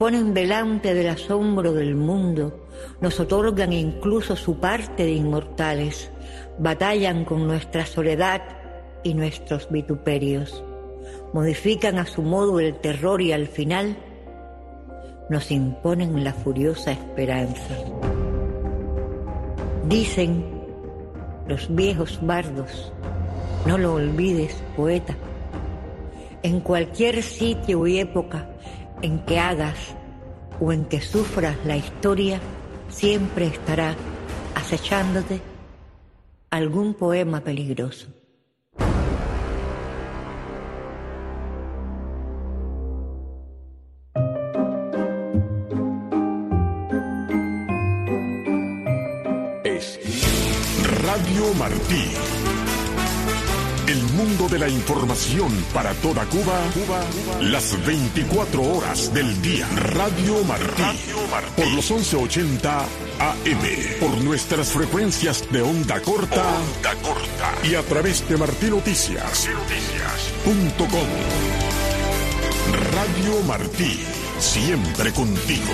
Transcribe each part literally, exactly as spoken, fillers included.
ponen delante del asombro del mundo, nos otorgan incluso su parte de inmortales, batallan con nuestra soledad y nuestros vituperios, modifican a su modo el terror y al final nos imponen la furiosa esperanza. Dicen los viejos bardos, no lo olvides, poeta, en cualquier sitio y época en que hagas o en que sufras la historia, siempre estará acechándote algún poema peligroso. Es Radio Martí. El mundo de la información para toda Cuba, Cuba, las veinticuatro horas del día. Radio Martí, Radio Martí. Por los once ochenta A M, por nuestras frecuencias de onda corta, onda corta y a través de martinoticias punto com. Radio Martí, siempre contigo.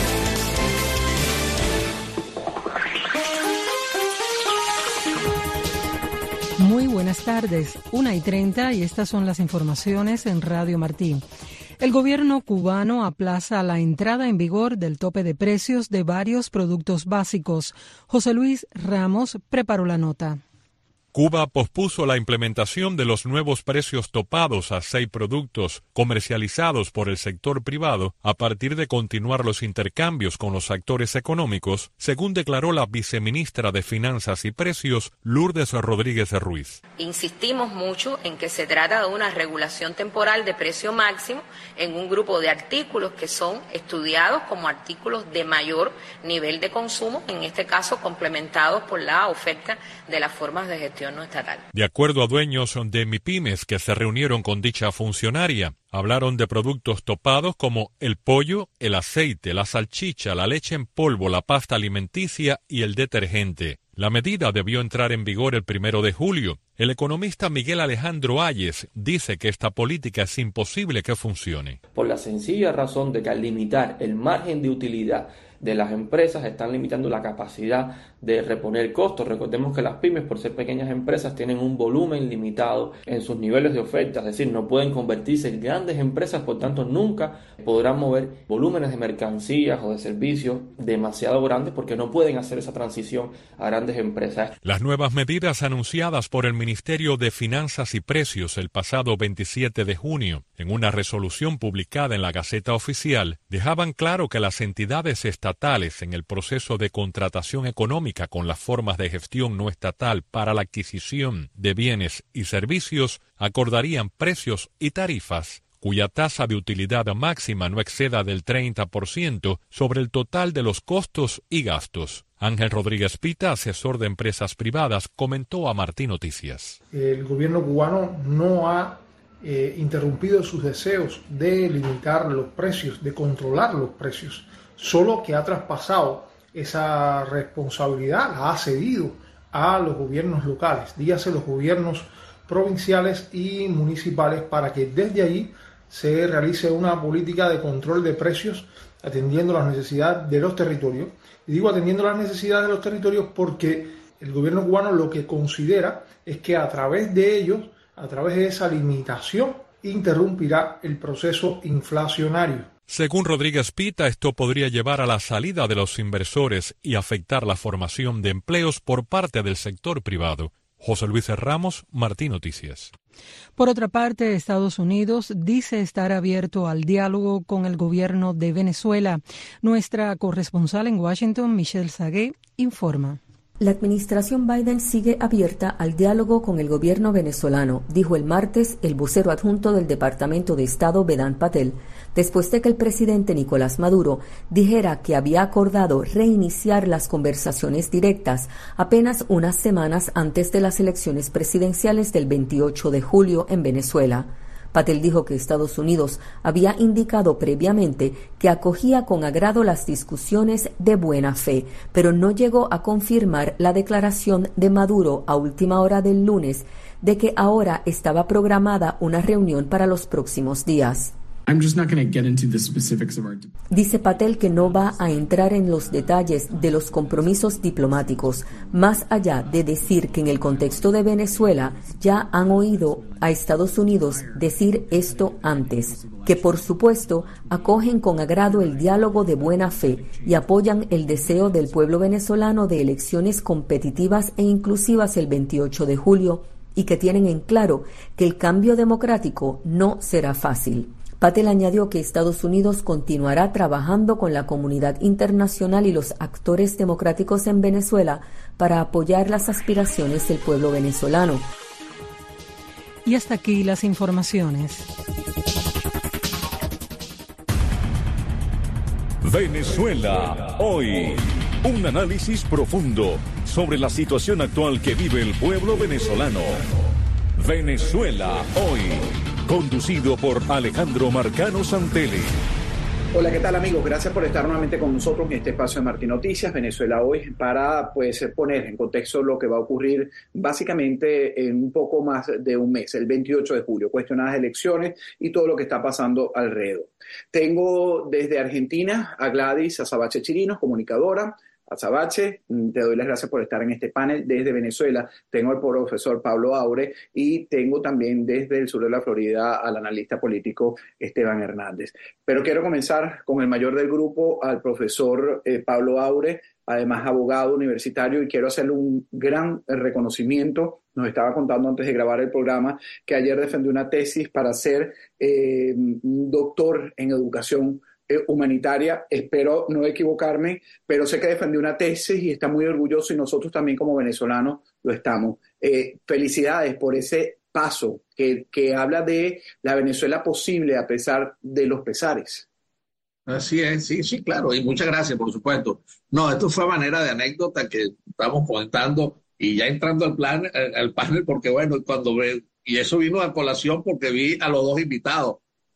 Muy buenas tardes, una y treinta, y estas son las informaciones en Radio Martí. El gobierno cubano aplaza la entrada en vigor del tope de precios de varios productos básicos. José Luis Ramos preparó la nota. Cuba pospuso la implementación de los nuevos precios topados a seis productos comercializados por el sector privado a partir de continuar los intercambios con los actores económicos, según declaró la viceministra de Finanzas y Precios, Lourdes Rodríguez Ruiz. Insistimos mucho en que se trata de una regulación temporal de precio máximo en un grupo de artículos que son estudiados como artículos de mayor nivel de consumo, en este caso complementados por la oferta de las formas de gestión no estatal. De acuerdo a dueños de MIPYMES que se reunieron con dicha funcionaria, hablaron de productos topados como el pollo, el aceite, la salchicha, la leche en polvo, la pasta alimenticia y el detergente. La medida debió entrar en vigor el primero de julio. El economista Miguel Alejandro Ayes dice que esta política es imposible que funcione. Por la sencilla razón de que al limitar el margen de utilidad de las empresas están limitando la capacidad de reponer costos. Recordemos que las pymes, por ser pequeñas empresas, tienen un volumen limitado en sus niveles de oferta, es decir, no pueden convertirse en grandes empresas, por tanto nunca podrán mover volúmenes de mercancías o de servicios demasiado grandes porque no pueden hacer esa transición a grandes empresas. Las nuevas medidas anunciadas por el Ministerio de Finanzas y Precios el pasado veintisiete de junio, en una resolución publicada en la Gaceta Oficial, dejaban claro que las entidades estatales en el proceso de contratación económica con las formas de gestión no estatal para la adquisición de bienes y servicios acordarían precios y tarifas cuya tasa de utilidad máxima no exceda del treinta por ciento sobre el total de los costos y gastos. Ángel Rodríguez Pita, asesor de empresas privadas, comentó a Martí Noticias. El gobierno cubano no ha eh, interrumpido sus deseos de limitar los precios, de controlar los precios, solo que ha traspasado esa responsabilidad, la ha cedido a los gobiernos locales, dígase los gobiernos provinciales y municipales, para que desde allí se realice una política de control de precios atendiendo las necesidades de los territorios. Y digo atendiendo las necesidades de los territorios porque el gobierno cubano lo que considera es que a través de ellos, a través de esa limitación, interrumpirá el proceso inflacionario. Según Rodríguez Pita, esto podría llevar a la salida de los inversores y afectar la formación de empleos por parte del sector privado. José Luis Ramos, Martí Noticias. Por otra parte, Estados Unidos dice estar abierto al diálogo con el gobierno de Venezuela. Nuestra corresponsal en Washington, Michelle Sagué, informa. La administración Biden sigue abierta al diálogo con el gobierno venezolano, dijo el martes el vocero adjunto del Departamento de Estado, Vedant Patel, después de que el presidente Nicolás Maduro dijera que había acordado reiniciar las conversaciones directas apenas unas semanas antes de las elecciones presidenciales del veintiocho de julio en Venezuela. Patel dijo que Estados Unidos había indicado previamente que acogía con agrado las discusiones de buena fe, pero no llegó a confirmar la declaración de Maduro a última hora del lunes de que ahora estaba programada una reunión para los próximos días. Dice Patel que no va a entrar en los detalles de los compromisos diplomáticos, más allá de decir que en el contexto de Venezuela ya han oído a Estados Unidos decir esto antes, que por supuesto acogen con agrado el diálogo de buena fe y apoyan el deseo del pueblo venezolano de elecciones competitivas e inclusivas el veintiocho de julio y que tienen en claro que el cambio democrático no será fácil. Patel añadió que Estados Unidos continuará trabajando con la comunidad internacional y los actores democráticos en Venezuela para apoyar las aspiraciones del pueblo venezolano. Y hasta aquí las informaciones. Venezuela hoy. Un análisis profundo sobre la situación actual que vive el pueblo venezolano. Venezuela hoy. Conducido por Alejandro Marcano Santelli. Hola, ¿qué tal, amigos? Gracias por estar nuevamente con nosotros en este espacio de Martí Noticias, Venezuela hoy, para pues poner en contexto lo que va a ocurrir básicamente en un poco más de un mes, el veintiocho de julio, cuestionadas elecciones y todo lo que está pasando alrededor. Tengo desde Argentina a Gladys Azabache Chirinos, comunicadora. Azabache, te doy las gracias por estar en este panel. Desde Venezuela tengo al profesor Pablo Aure y tengo también desde el sur de la Florida al analista político Esteban Hernández. Pero quiero comenzar con el mayor del grupo, al profesor eh, Pablo Aure, además abogado universitario, y quiero hacerle un gran reconocimiento. Nos estaba contando antes de grabar el programa que ayer defendió una tesis para ser eh, doctor en educación humanitaria. Espero no equivocarme, pero sé que defendió una tesis y está muy orgulloso, y nosotros también como venezolanos lo estamos. Eh, felicidades por ese paso que, que habla de la Venezuela posible a pesar de los pesares. Así es, sí, sí, claro, y muchas gracias, por supuesto. No, esto fue a manera de anécdota que estamos comentando y ya entrando al plan, al, al panel, porque bueno, cuando ve, y eso vino a colación porque vi a los dos invitados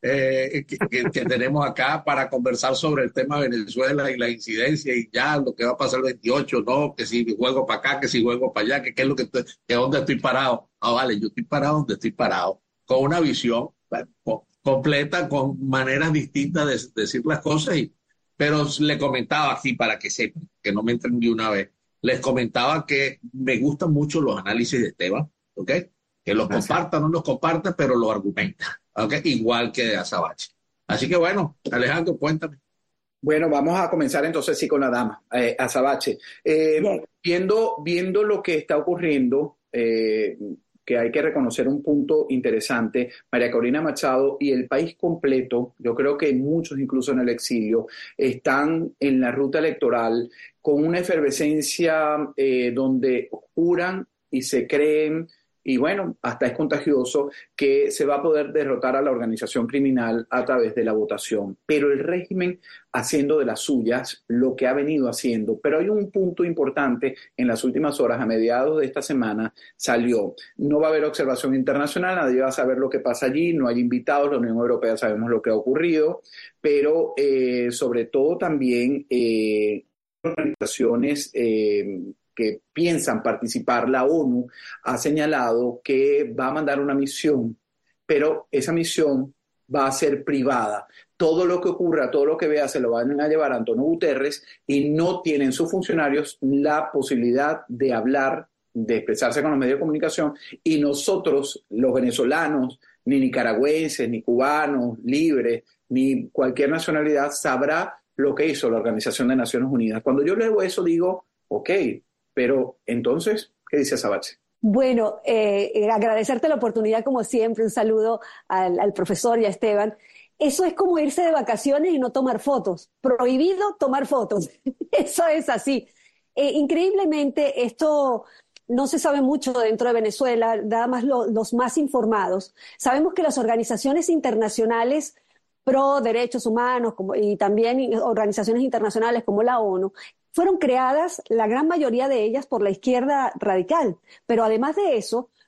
Eh, que, que, que tenemos acá para conversar sobre el tema de Venezuela y la incidencia y ya lo que va a pasar el veintiocho, no, que si juego para acá, que si juego para allá, que qué es lo que estoy, que dónde estoy parado. Ah, vale, yo estoy parado donde estoy parado, con una visión bueno, completa, con maneras distintas de, de decir las cosas, y, pero le comentaba aquí para que sepan, que no me entren de una vez, les comentaba que me gustan mucho los análisis de Esteban, ¿ok? Que los compartan o no los compartan, pero lo argumentan. Okay, igual que de Azabache. Así que bueno, Alejandro, cuéntame. Bueno, vamos a comenzar entonces sí con la dama, eh, Azabache. Eh, viendo, viendo lo que está ocurriendo, eh, que hay que reconocer un punto interesante, María Corina Machado y el país completo, yo creo que muchos incluso en el exilio, están en la ruta electoral con una efervescencia eh, donde juran y se creen, y bueno, hasta es contagioso, que se va a poder derrotar a la organización criminal a través de la votación. Pero el régimen haciendo de las suyas lo que ha venido haciendo. Pero hay un punto importante en las últimas horas, a mediados de esta semana, salió. No va a haber observación internacional, nadie va a saber lo que pasa allí, no hay invitados, la Unión Europea sabemos lo que ha ocurrido, pero eh, sobre todo también eh, organizaciones eh, que piensan participar, la ONU ha señalado que va a mandar una misión, pero esa misión va a ser privada. Todo lo que ocurra, todo lo que vea, se lo van a llevar a Antonio Guterres y no tienen sus funcionarios la posibilidad de hablar, de expresarse con los medios de comunicación, y nosotros, los venezolanos, ni nicaragüenses, ni cubanos, libres, ni cualquier nacionalidad, sabrá lo que hizo la Organización de Naciones Unidas. Cuando yo leo eso digo, ok, pero entonces, ¿qué dice Azabache? Bueno, eh, agradecerte la oportunidad como siempre, un saludo al, al profesor y a Esteban. Eso es como irse de vacaciones y no tomar fotos. Prohibido tomar fotos. Eso es así. Eh, increíblemente, esto no se sabe mucho dentro de Venezuela, nada más lo, los más informados. Sabemos que las organizaciones internacionales pro derechos humanos como, y también organizaciones internacionales como la ONU fueron creadas, la gran mayoría de ellas, por la izquierda radical. Pero además de eso,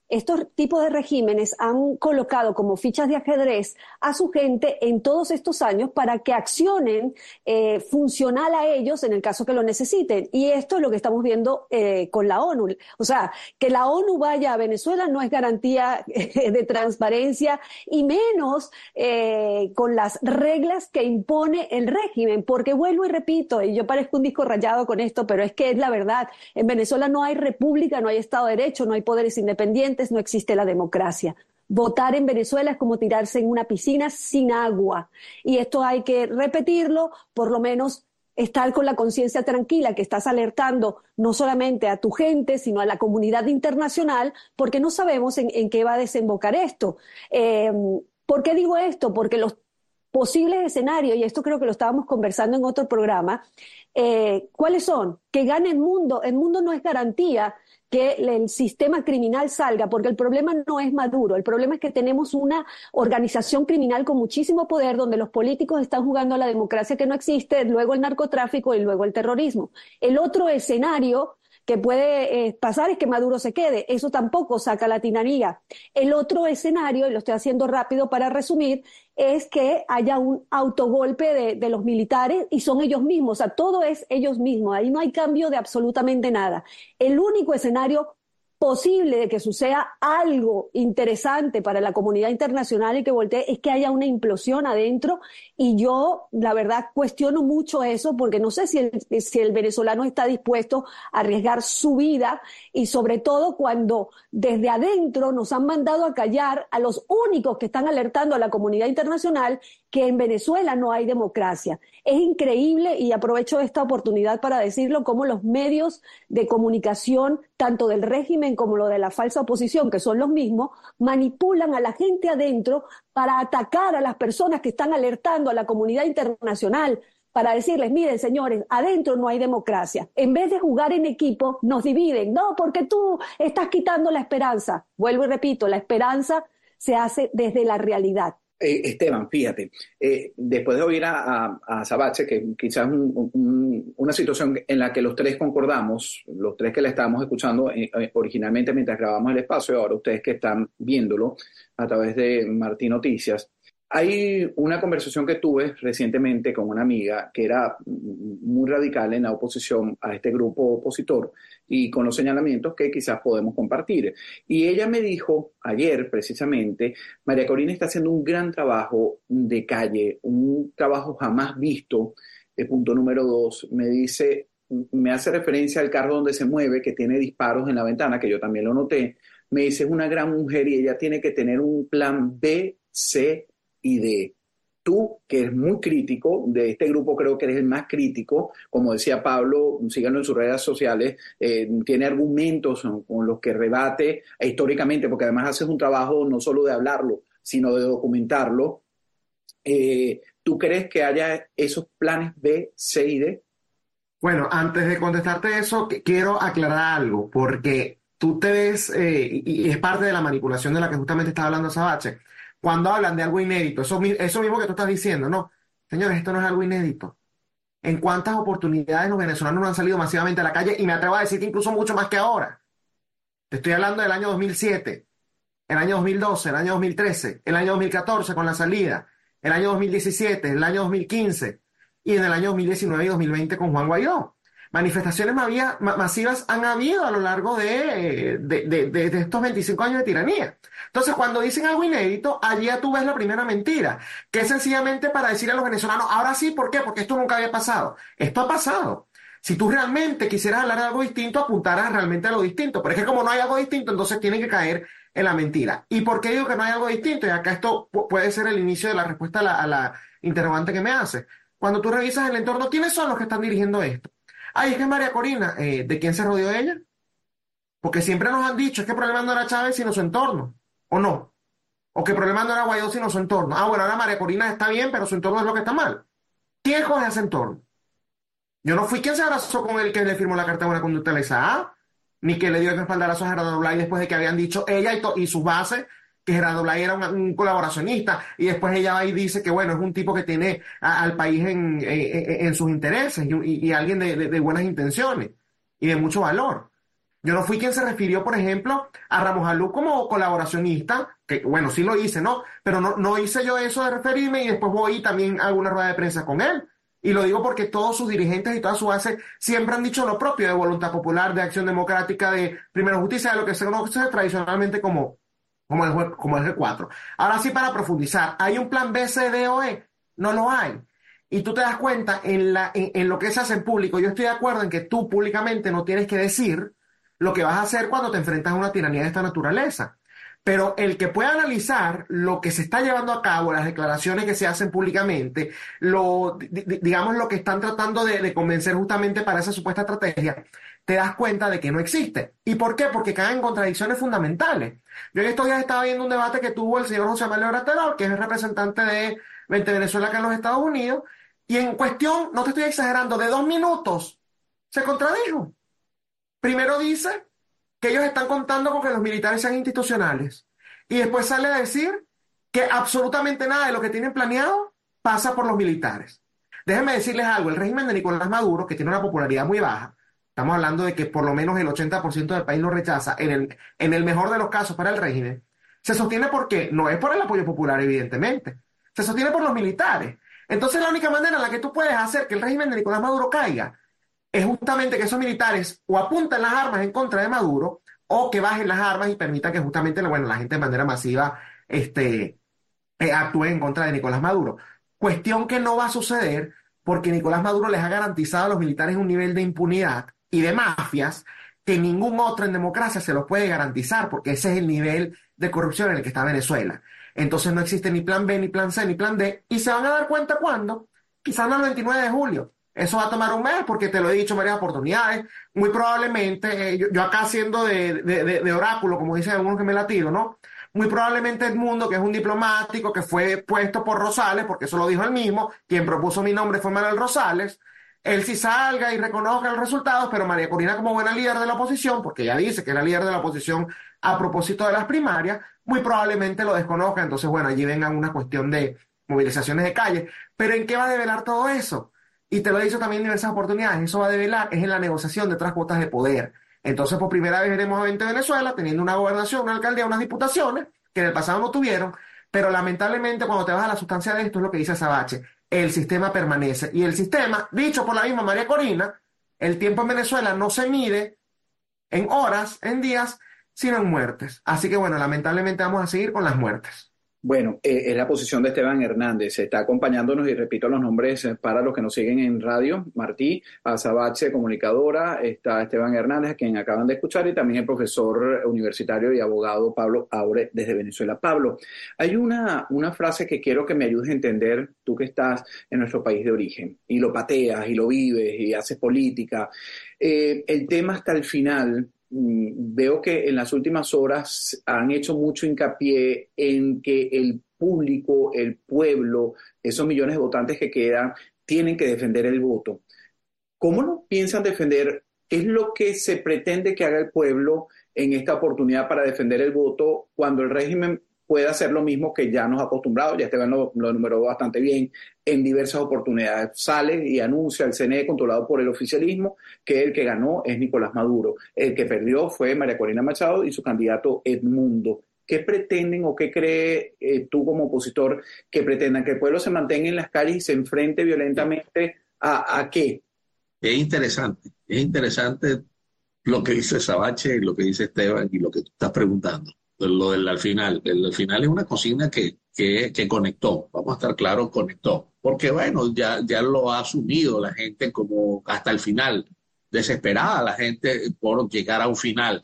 estos tipos de regímenes han colocado como fichas de ajedrez a su gente en todos estos años para que accionen eh, funcional a ellos en el caso que lo necesiten. Y esto es lo que estamos viendo eh, con la ONU. O sea, que la ONU vaya a Venezuela no es garantía eh, de transparencia y menos eh, con las reglas que impone el régimen. Porque vuelvo y repito, y yo parezco un disco rayado con esto, pero es que es la verdad. En Venezuela no hay república, no hay Estado de Derecho, no hay poderes independientes, no existe la democracia. Votar en Venezuela es como tirarse en una piscina sin agua. Y esto hay que repetirlo, por lo menos estar con la conciencia tranquila, que estás alertando no solamente a tu gente, sino a la comunidad internacional, porque no sabemos en, en qué va a desembocar esto. Eh, ¿Por qué digo esto? Porque los posibles escenarios, y esto creo que lo estábamos conversando en otro programa, eh, ¿cuáles son? Que gane el mundo. El mundo no es garantía que el sistema criminal salga, porque el problema no es Maduro, el problema es que tenemos una organización criminal con muchísimo poder donde los políticos están jugando a la democracia que no existe, luego el narcotráfico y luego el terrorismo. El otro escenario que puede eh, pasar es que Maduro se quede, eso tampoco saca la tiranía. El otro escenario, y lo estoy haciendo rápido para resumir, es que haya un autogolpe de, de los militares y son ellos mismos, o sea, todo es ellos mismos, ahí no hay cambio de absolutamente nada. El único escenario posible de que suceda algo interesante para la comunidad internacional y que voltee es que haya una implosión adentro, y yo la verdad cuestiono mucho eso porque no sé si el, si el venezolano está dispuesto a arriesgar su vida, y sobre todo cuando desde adentro nos han mandado a callar a los únicos que están alertando a la comunidad internacional que en Venezuela no hay democracia. Es increíble, y aprovecho esta oportunidad para decirlo, cómo los medios de comunicación, tanto del régimen como lo de la falsa oposición, que son los mismos, manipulan a la gente adentro para atacar a las personas que están alertando a la comunidad internacional, para decirles, miren señores, adentro no hay democracia. En vez de jugar en equipo, nos dividen. No, porque tú estás quitando la esperanza. Vuelvo y repito, la esperanza se hace desde la realidad. Eh, Esteban, fíjate, eh, después de oír a, a, a Sabache, que quizás un, un, una situación en la que los tres concordamos, los tres que la estábamos escuchando eh, originalmente mientras grabamos el espacio, y ahora ustedes que están viéndolo a través de Martí Noticias, hay una conversación que tuve recientemente con una amiga que era muy radical en la oposición a este grupo opositor y con los señalamientos que quizás podemos compartir. Y ella me dijo ayer precisamente, María Corina está haciendo un gran trabajo de calle, un trabajo jamás visto. El punto número dos, me dice, me hace referencia al carro donde se mueve, que tiene disparos en la ventana, que yo también lo noté. Me dice, es una gran mujer y ella tiene que tener un plan B, C y D. Tú, que eres muy crítico, de este grupo creo que eres el más crítico, como decía Pablo, síganlo en sus redes sociales, eh, tiene argumentos con los que rebate e históricamente, porque además haces un trabajo no solo de hablarlo, sino de documentarlo. Eh, ¿Tú crees que haya esos planes B, C y D? Bueno, antes de contestarte eso, quiero aclarar algo, porque tú te ves, eh, y, y es parte de la manipulación de la que justamente estaba hablando Sabache, cuando hablan de algo inédito, eso, eso mismo que tú estás diciendo, no, señores, esto no es algo inédito. ¿En cuántas oportunidades los venezolanos no han salido masivamente a la calle? Y me atrevo a decir que incluso mucho más que ahora. Te estoy hablando del año dos mil siete, el año dos mil doce, el año dos mil trece, el año dos mil catorce con la salida, el año dos mil diecisiete, el año dos mil quince y en el año dos mil diecinueve y dos mil veinte con Juan Guaidó. Manifestaciones masivas han habido a lo largo de, de, de, de, de estos veinticinco años de tiranía. Entonces, cuando dicen algo inédito, allí ya tú ves la primera mentira, que es sencillamente para decirle a los venezolanos, ahora sí, ¿por qué? Porque esto nunca había pasado. Esto ha pasado. Si tú realmente quisieras hablar de algo distinto, apuntaras realmente a lo distinto. Pero es que como no hay algo distinto, entonces tienen que caer en la mentira. ¿Y por qué digo que no hay algo distinto? Y acá esto puede ser el inicio de la respuesta a la, a la interrogante que me hace. Cuando tú revisas el entorno, ¿quiénes son los que están dirigiendo esto? Ay, es que María Corina, eh, ¿de quién se rodeó ella? Porque siempre nos han dicho, es que el problema no era Chávez sino su entorno, ¿o no? O que el problema no era Guaidó sino su entorno. Ah, bueno, ahora María Corina está bien, pero su entorno es lo que está mal. ¿Quién coge ese entorno? Yo no fui quien se abrazó con el que le firmó la carta de buena conducta a la I S A A, ni que le dio el espaldarazo a Gerardo Blay después de que habían dicho ella y, y sus bases que Gerardo Blay era un, un colaboracionista, y después ella va y dice que bueno, es un tipo que tiene a, al país en, en, en sus intereses y, y, y alguien de, de, de buenas intenciones y de mucho valor. Yo no fui quien se refirió, por ejemplo, a Ramos Alú como colaboracionista, que bueno, sí lo hice, ¿no? Pero no, no hice yo eso de referirme y después voy también a alguna rueda de prensa con él. Y lo digo porque todos sus dirigentes y toda su base siempre han dicho lo propio de Voluntad Popular, de Acción Democrática, de Primero Justicia, de lo que se conoce tradicionalmente como, como, el, como el G cuatro. Ahora sí, para profundizar, ¿hay un plan B, C, D o E? No lo hay. Y tú te das cuenta en, la, en, en lo que se hace en público. Yo estoy de acuerdo en que tú públicamente no tienes que decir lo que vas a hacer cuando te enfrentas a una tiranía de esta naturaleza. Pero el que pueda analizar lo que se está llevando a cabo, las declaraciones que se hacen públicamente, lo, di, digamos lo que están tratando de, de convencer justamente para esa supuesta estrategia, te das cuenta de que no existe. ¿Y por qué? Porque caen en contradicciones fundamentales. Yo en estos días estaba viendo un debate que tuvo el señor José Manuel Graterol, que es el representante de Vente Venezuela acá en los Estados Unidos, y en cuestión, no te estoy exagerando, de dos minutos, se contradijo. Primero dice que ellos están contando con que los militares sean institucionales. Y después sale a decir que absolutamente nada de lo que tienen planeado pasa por los militares. Déjenme decirles algo, el régimen de Nicolás Maduro, que tiene una popularidad muy baja, estamos hablando de que por lo menos el ochenta por ciento del país lo rechaza, en el, en el mejor de los casos para el régimen, se sostiene porque no es por el apoyo popular, evidentemente, se sostiene por los militares. Entonces la única manera en la que tú puedes hacer que el régimen de Nicolás Maduro caiga es justamente que esos militares o apunten las armas en contra de Maduro o que bajen las armas y permitan que justamente bueno, la gente de manera masiva este, eh, actúe en contra de Nicolás Maduro. Cuestión que no va a suceder porque Nicolás Maduro les ha garantizado a los militares un nivel de impunidad y de mafias que ningún otro en democracia se los puede garantizar porque ese es el nivel de corrupción en el que está Venezuela. Entonces no existe ni plan B, ni plan C, ni plan D y se van a dar cuenta cuando, quizás no el veintinueve de julio. Eso va a tomar un mes porque te lo he dicho en varias oportunidades. Muy probablemente, eh, yo, yo acá haciendo de, de, de, de oráculo, como dicen algunos que me la tiro, ¿no? Muy probablemente Edmundo, que es un diplomático que fue puesto por Rosales, porque eso lo dijo él mismo, quien propuso mi nombre fue Manuel Rosales, él sí salga y reconozca los resultados, pero María Corina como buena líder de la oposición, porque ella dice que es la líder de la oposición a propósito de las primarias, muy probablemente lo desconozca. Entonces, bueno, allí vengan una cuestión de movilizaciones de calle. Pero ¿en qué va a develar todo eso? Y te lo he dicho también en diversas oportunidades, eso va a develar, es en la negociación de otras cuotas de poder. Entonces, por primera vez veremos a Vente Venezuela teniendo una gobernación, una alcaldía, unas diputaciones, que en el pasado no tuvieron, pero lamentablemente cuando te vas a la sustancia de esto es lo que dice Sabache, el sistema permanece. Y el sistema, dicho por la misma María Corina, el tiempo en Venezuela no se mide en horas, en días, sino en muertes. Así que bueno, lamentablemente vamos a seguir con las muertes. Bueno, eh, es la posición de Esteban Hernández. Está acompañándonos y repito los nombres eh, para los que nos siguen en radio. Martí, Azabache, comunicadora. Está Esteban Hernández, a quien acaban de escuchar, y también el profesor universitario y abogado Pablo Aure desde Venezuela. Pablo, hay una, una frase que quiero que me ayudes a entender, tú que estás en nuestro país de origen y lo pateas y lo vives y haces política. Eh, el tema hasta el final. Veo que en las últimas horas han hecho mucho hincapié en que el público, el pueblo, esos millones de votantes que quedan, tienen que defender el voto. ¿Cómo lo piensan defender? ¿Qué es lo que se pretende que haga el pueblo en esta oportunidad para defender el voto cuando el régimen puede hacer lo mismo que ya nos ha acostumbrado? Ya Esteban lo, lo numeró bastante bien en diversas oportunidades. Sale y anuncia el C N E controlado por el oficialismo que el que ganó es Nicolás Maduro. El que perdió fue María Corina Machado y su candidato Edmundo. ¿Qué pretenden o qué cree eh, tú como opositor que pretendan? ¿Que el pueblo se mantenga en las calles y se enfrente violentamente a, a qué? Es interesante, es interesante lo que dice Sabache y lo que dice Esteban y lo que tú estás preguntando. Lo del al final. El al final es una consigna que, que, que conectó, vamos a estar claros, conectó. Porque bueno, ya, ya lo ha asumido la gente como hasta el final, desesperada la gente por llegar a un final.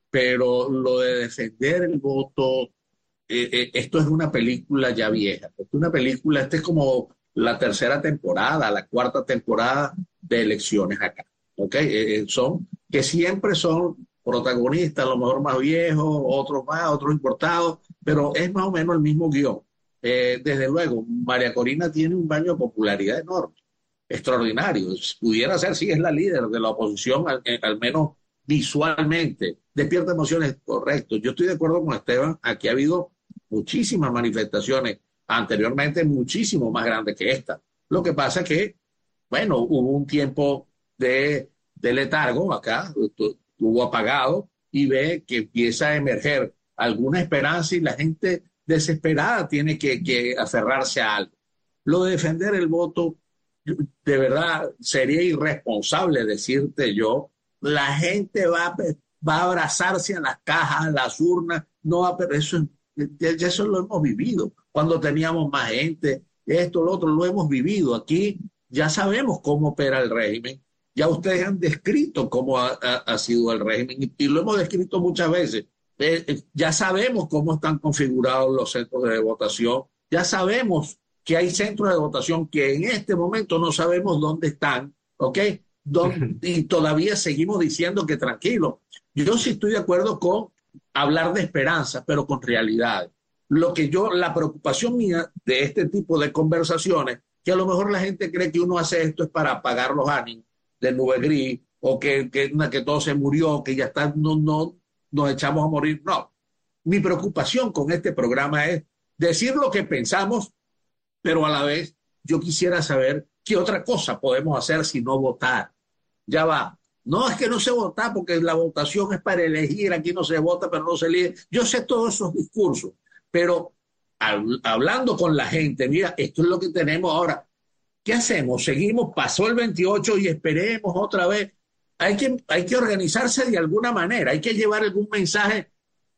Pero lo de defender el voto, eh, eh, esto es una película ya vieja. Es una película, esta es como la tercera temporada, la cuarta temporada de elecciones acá. ¿Okay? Eh, son, que siempre son protagonistas, a lo mejor más viejos, otros más, otros importados, pero es más o menos el mismo guión. Eh, desde luego, María Corina tiene un baño de popularidad enorme, extraordinario. Pudiera ser, sí, es la líder de la oposición, al, al menos visualmente. Despierta emociones, correcto. Yo estoy de acuerdo con Esteban, aquí ha habido muchísimas manifestaciones, anteriormente muchísimo más grandes que esta. Lo que pasa es que, bueno, hubo un tiempo de, de letargo acá. estuvo apagado y ve que empieza a emerger alguna esperanza y la gente desesperada tiene que, que aferrarse a algo. Lo de defender el voto, de verdad, sería irresponsable decirte yo, la gente va, va a abrazarse a las cajas, a las urnas, no va a, pero eso, eso lo hemos vivido, cuando teníamos más gente, esto, lo otro, lo hemos vivido. Aquí ya sabemos cómo opera el régimen, ya ustedes han descrito cómo ha, ha, ha sido el régimen y, y lo hemos descrito muchas veces. Eh, eh, ya sabemos cómo están configurados los centros de votación, ya sabemos que hay centros de votación que en este momento no sabemos dónde están, ¿ok? Don, y todavía seguimos diciendo que tranquilo. Yo sí estoy de acuerdo con hablar de esperanza, pero con realidad. Lo que yo, la preocupación mía de este tipo de conversaciones, que a lo mejor la gente cree que uno hace esto es para apagar los ánimos de nube gris, o que, que, que todo se murió, que ya está, no, no, nos echamos a morir. No. Mi preocupación con este programa es decir lo que pensamos, pero a la vez yo quisiera saber qué otra cosa podemos hacer si no votar. Ya va. No, es que no se vota porque la votación es para elegir, aquí no se vota, pero no se elige. Yo sé todos esos discursos, pero al, hablando con la gente, mira, esto es lo que tenemos ahora. ¿Qué hacemos? Seguimos, pasó el veintiocho y esperemos otra vez. Hay que, hay que organizarse de alguna manera, hay que llevar algún mensaje.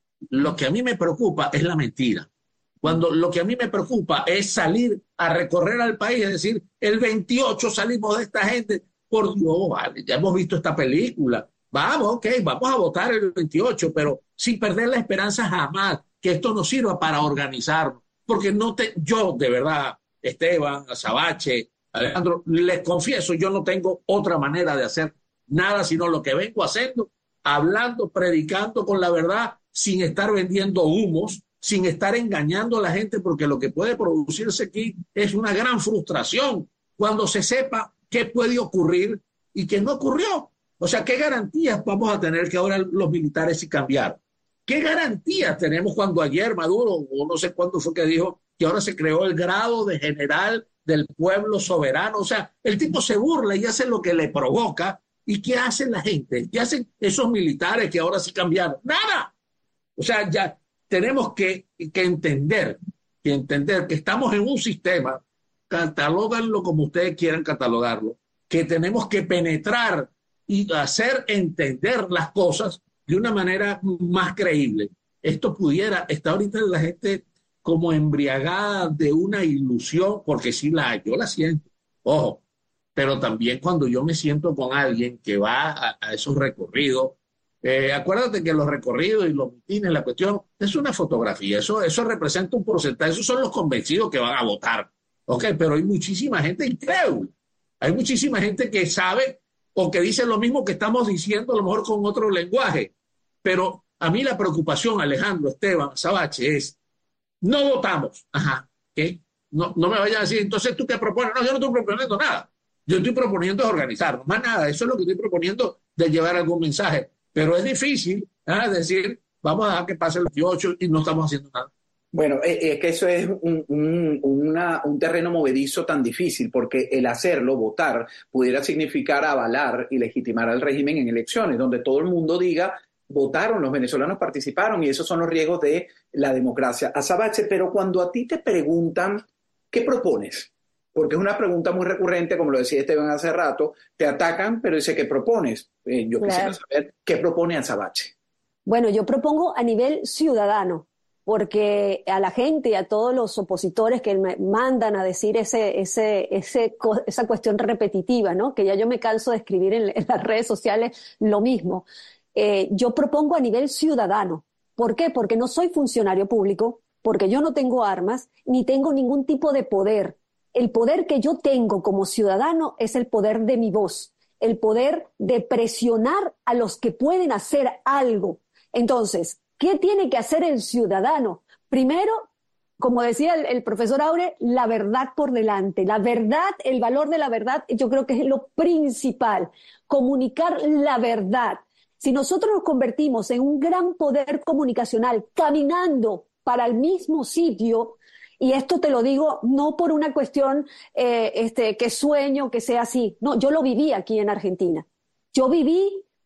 Lo que a mí me preocupa es la mentira. Cuando lo que a mí me preocupa es salir a recorrer al país, es decir, el veintiocho salimos de esta gente, por Dios, vale, ya hemos visto esta película, vamos, ok, vamos a votar el veintiocho, pero sin perder la esperanza jamás que esto nos sirva para organizarnos, porque no te, yo de verdad, Esteban, Azabache, Alejandro, les confieso, yo no tengo otra manera de hacer nada sino lo que vengo haciendo, hablando, predicando con la verdad, sin estar vendiendo humos, sin estar engañando a la gente, porque lo que puede producirse aquí es una gran frustración cuando se sepa qué puede ocurrir y qué no ocurrió. O sea, ¿qué garantías vamos a tener que ahora los militares sí cambiaron? ¿Qué garantías tenemos cuando ayer Maduro, o no sé cuándo fue que dijo, que ahora se creó el grado de general del pueblo soberano? O sea, el tipo se burla y hace lo que le provoca. ¿Y qué hace la gente? ¿Qué hacen esos militares que ahora sí cambiaron? ¡Nada! O sea, ya tenemos que, que entender, que entender que estamos en un sistema, catalóganlo como ustedes quieran catalogarlo, que tenemos que penetrar y hacer entender las cosas de una manera más creíble. Esto pudiera, está ahorita la gente como embriagada de una ilusión, porque sí la hay, yo la siento, ojo, pero también cuando yo me siento con alguien que va a, a esos recorridos, Eh, acuérdate que los recorridos y los mitines, la cuestión, es una fotografía, eso, eso representa un porcentaje, esos son los convencidos que van a votar, ¿ok? Pero hay muchísima gente incrédula, hay muchísima gente que sabe o que dice lo mismo que estamos diciendo, a lo mejor con otro lenguaje, pero a mí la preocupación, Alejandro, Esteban, Azabache, es, no votamos, ajá, ¿qué? No, no me vayas a decir, entonces ¿tú qué propones? No, yo no estoy proponiendo nada, yo estoy proponiendo organizarnos, más nada, eso es lo que estoy proponiendo de llevar algún mensaje. Pero es difícil, ¿eh? decir, vamos a dejar que pase el veintiocho y no estamos haciendo nada. Bueno, es que eso es un, un, una, un terreno movedizo tan difícil, porque el hacerlo, votar, pudiera significar avalar y legitimar al régimen en elecciones, donde todo el mundo diga, votaron, los venezolanos participaron, y esos son los riesgos de la democracia. Azabache, pero cuando a ti te preguntan, ¿qué propones? Porque es una pregunta muy recurrente, como lo decía Esteban hace rato, te atacan, pero dice, ¿qué propones? Eh, yo claro. quisiera saber, ¿qué propone Azabache? Bueno, yo propongo a nivel ciudadano, porque a la gente y a todos los opositores que me mandan a decir ese, ese, ese, esa cuestión repetitiva, ¿no? Que ya yo me canso de escribir en, en las redes sociales lo mismo. Eh, yo propongo a nivel ciudadano. ¿Por qué? Porque no soy funcionario público, porque yo no tengo armas, ni tengo ningún tipo de poder. El poder que yo tengo como ciudadano es el poder de mi voz, el poder de presionar a los que pueden hacer algo. Entonces, ¿qué tiene que hacer el ciudadano? Primero, como decía el, el profesor Aure, la verdad por delante. La verdad, el valor de la verdad, yo creo que es lo principal. Comunicar la verdad. Si nosotros nos convertimos en un gran poder comunicacional caminando para el mismo sitio, y esto te lo digo no por una cuestión eh, este, que sueño que sea así. No, yo lo viví aquí en Argentina. Yo viví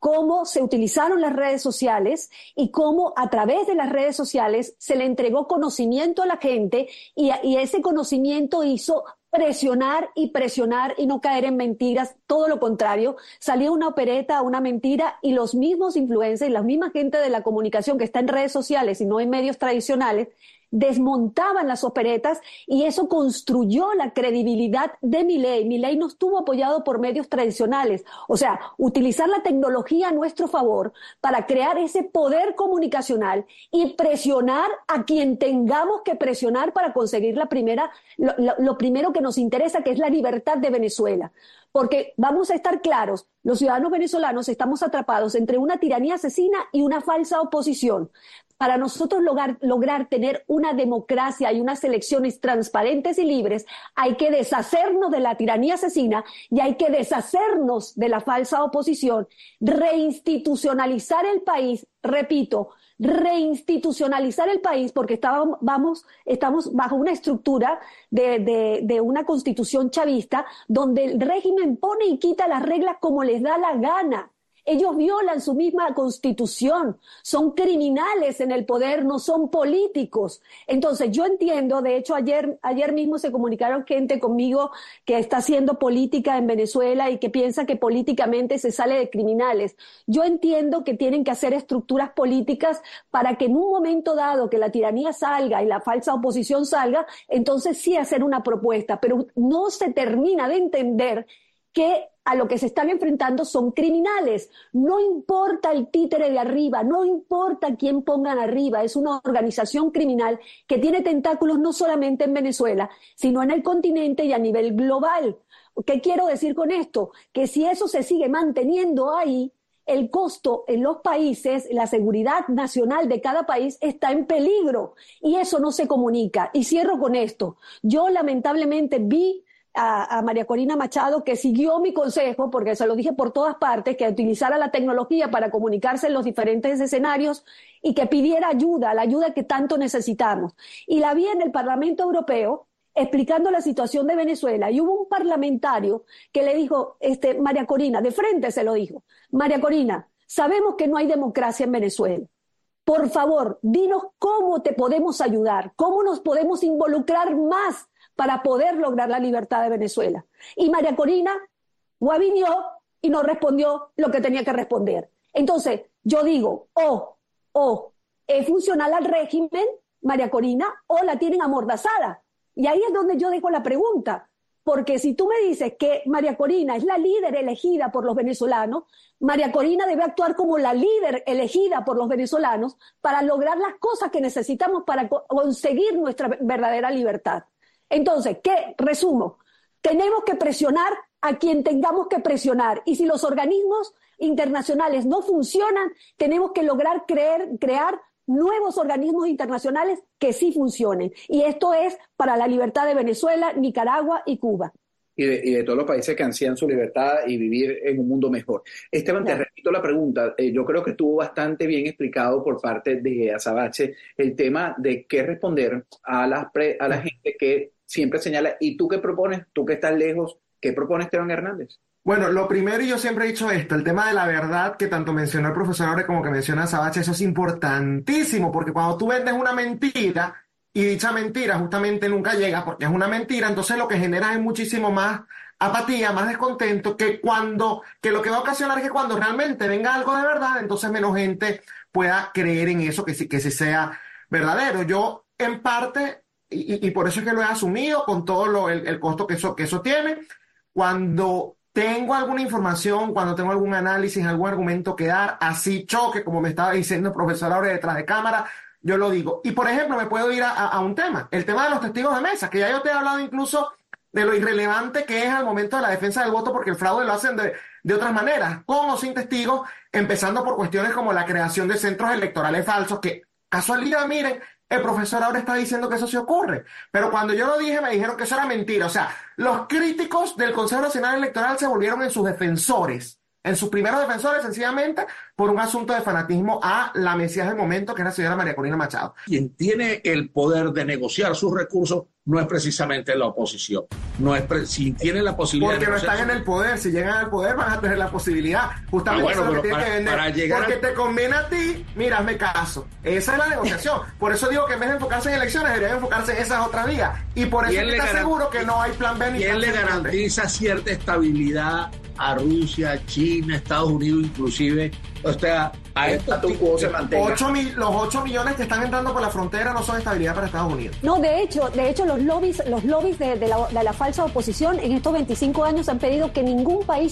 cómo se utilizaron las redes sociales y cómo a través de las redes sociales se le entregó conocimiento a la gente y, y ese conocimiento hizo presionar y presionar y no caer en mentiras, todo lo contrario, salía una opereta, una mentira y los mismos influencers, la misma gente de la comunicación que está en redes sociales y no en medios tradicionales, desmontaban las operetas y eso construyó la credibilidad de Milei. Milei no estuvo apoyado por medios tradicionales, o sea, utilizar la tecnología a nuestro favor para crear ese poder comunicacional y presionar a quien tengamos que presionar para conseguir la primera, lo, lo, lo primero que nos interesa, que es la libertad de Venezuela. Porque vamos a estar claros, los ciudadanos venezolanos estamos atrapados entre una tiranía asesina y una falsa oposición. Para nosotros lograr, lograr tener una democracia y unas elecciones transparentes y libres, hay que deshacernos de la tiranía asesina y hay que deshacernos de la falsa oposición, reinstitucionalizar el país, repito, reinstitucionalizar el país porque estábamos, vamos, estamos bajo una estructura de, de, de una constitución chavista donde el régimen pone y quita las reglas como les da la gana. Ellos violan su misma constitución, son criminales en el poder, no son políticos. Entonces yo entiendo, de hecho ayer, ayer mismo se comunicaron gente conmigo que está haciendo política en Venezuela y que piensa que políticamente se sale de criminales. Yo entiendo que tienen que hacer estructuras políticas para que en un momento dado que la tiranía salga y la falsa oposición salga, entonces sí hacer una propuesta, pero no se termina de entender que a lo que se están enfrentando son criminales. No importa el títere de arriba, no importa quién pongan arriba, es una organización criminal que tiene tentáculos no solamente en Venezuela, sino en el continente y a nivel global. ¿Qué quiero decir con esto? Que si eso se sigue manteniendo ahí, el costo en los países, la seguridad nacional de cada país está en peligro y eso no se comunica. Y cierro con esto. Yo lamentablemente vi A, a María Corina Machado, que siguió mi consejo, porque se lo dije por todas partes, que utilizara la tecnología para comunicarse en los diferentes escenarios y que pidiera ayuda, la ayuda que tanto necesitamos. Y la vi en el Parlamento Europeo explicando la situación de Venezuela y hubo un parlamentario que le dijo, este, María Corina, de frente se lo dijo, María Corina, sabemos que no hay democracia en Venezuela. Por favor, dinos cómo te podemos ayudar, cómo nos podemos involucrar más para poder lograr la libertad de Venezuela. Y María Corina guaviñó y no respondió lo que tenía que responder. Entonces, yo digo, o, o es funcional al régimen, María Corina, o la tienen amordazada. Y ahí es donde yo dejo la pregunta, porque si tú me dices que María Corina es la líder elegida por los venezolanos, María Corina debe actuar como la líder elegida por los venezolanos para lograr las cosas que necesitamos para co- conseguir nuestra verdadera libertad. Entonces, ¿qué? Resumo, tenemos que presionar a quien tengamos que presionar y si los organismos internacionales no funcionan, tenemos que lograr creer, crear nuevos organismos internacionales que sí funcionen. Y esto es para la libertad de Venezuela, Nicaragua y Cuba. Y de, y de todos los países que ansían su libertad y vivir en un mundo mejor. Esteban, te repito la pregunta. Eh, yo creo que estuvo bastante bien explicado por parte de Azabache el tema de qué responder a la, pre, a la gente que siempre señala. ¿Y tú qué propones? Tú que estás lejos, ¿qué propone Esteban Hernández? Bueno, lo primero, y yo siempre he dicho esto, el tema de la verdad que tanto mencionó el profesor Aure como que menciona Azabache, eso es importantísimo, porque cuando tú vendes una mentira, y dicha mentira justamente nunca llega porque es una mentira, entonces lo que genera es muchísimo más apatía, más descontento, que cuando, que lo que va a ocasionar es que cuando realmente venga algo de verdad, entonces menos gente pueda creer en eso, que sí, que sí sea verdadero. Yo, en parte, y, y por eso es que lo he asumido con todo lo, el, el costo que eso, que eso tiene, cuando tengo alguna información, cuando tengo algún análisis, algún argumento que dar, así choque, como me estaba diciendo el profesor Aure detrás de cámara, yo lo digo. Y, por ejemplo, me puedo ir a, a, a un tema, el tema de los testigos de mesa, que ya yo te he hablado incluso de lo irrelevante que es al momento de la defensa del voto, porque el fraude lo hacen de, de otras maneras, con o sin testigos, empezando por cuestiones como la creación de centros electorales falsos, que, casualidad, miren, el profesor ahora está diciendo que eso se ocurre. Pero cuando yo lo dije, me dijeron que eso era mentira. O sea, los críticos del Consejo Nacional Electoral se volvieron en sus defensores en sus primeros defensores, sencillamente por un asunto de fanatismo a la mesías del momento, que es la señora María Corina Machado. Quien tiene el poder de negociar sus recursos no es precisamente la oposición. No es pre- si tienen la posibilidad Porque de no están en el poder. Si llegan al poder van a tener la posibilidad. Justamente ah, bueno, eso es lo que para, tienen que vender. para llegar Porque al... te conviene a ti, mira, hazme caso. Esa es la negociación. Por eso digo que en vez de enfocarse en elecciones, deberían enfocarse en esas otras vías. Y por eso es que está garan... seguro que no hay plan B ni ¿Quién plan le C? garantiza cierta estabilidad a Rusia, China, Estados Unidos inclusive? O sea, a estos tipos se mantenga. Ocho mil, los ocho millones que están entrando por la frontera no son estabilidad para Estados Unidos. No, de hecho, de hecho los lobbies, los lobbies de, de, la, de la falsa oposición en estos veinticinco años han pedido que ningún país